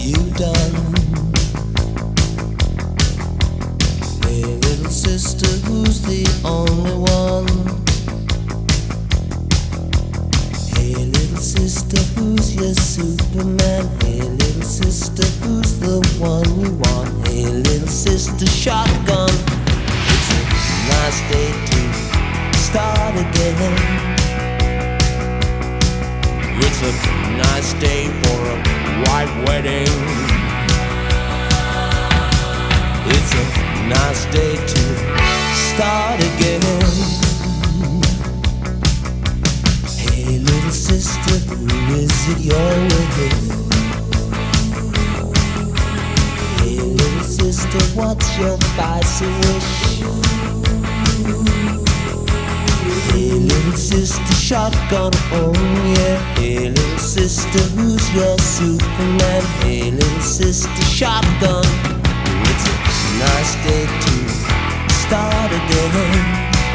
you done? Hey little sister, who's the only one? Hey little sister, who's your Superman? Hey little sister, who's the one you want? Hey little sister, shotgun. It's a nice day to start again. It's a nice day for a white wedding. It's a nice day to start again. Hey little sister, who is it you're with? Hey little sister, what's your spicy wish? Hey little sister, shotgun, oh yeah. Hey little sister, who's your Superman? Hey little sister, shotgun. It's a nice day to start again.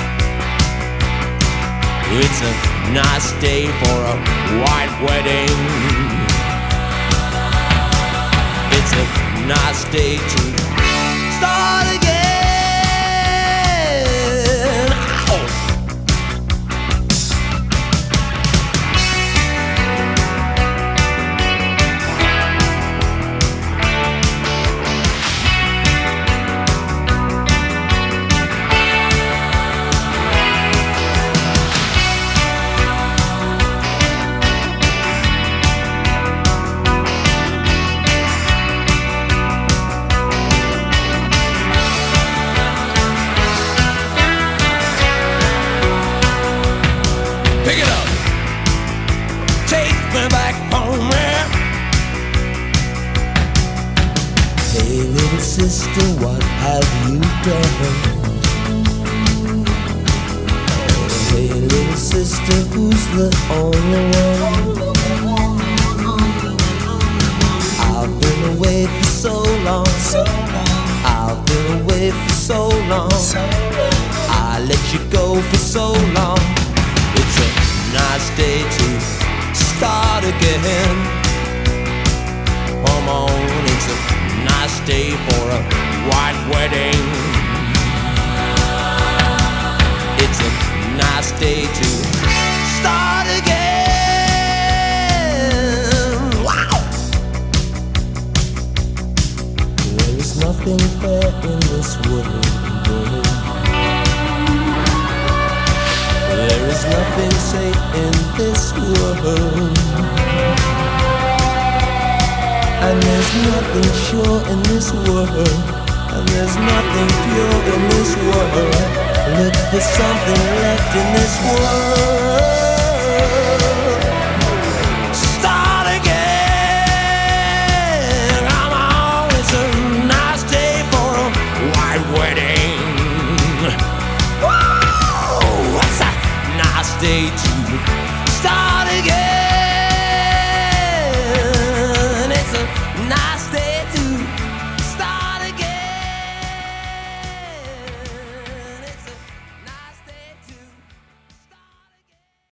It's a nice day for a white wedding. It's a nice day to start again. Pick it up, take me back home, yeah. Hey little sister, what have you done? Hey little sister, who's the only one? I've been away for so long. I've been away for so long. I let you go for so long. It's a nice day to start again. Come on, it's a nice day for a white wedding. It's a nice day to start again. Wow! There is nothing fair in this world. There is nothing safe in this world, and there's nothing sure in this world, and there's nothing pure in this world. Look for something left in this world. Start again. Come on, it's a nice day for a white wedding. Nice day to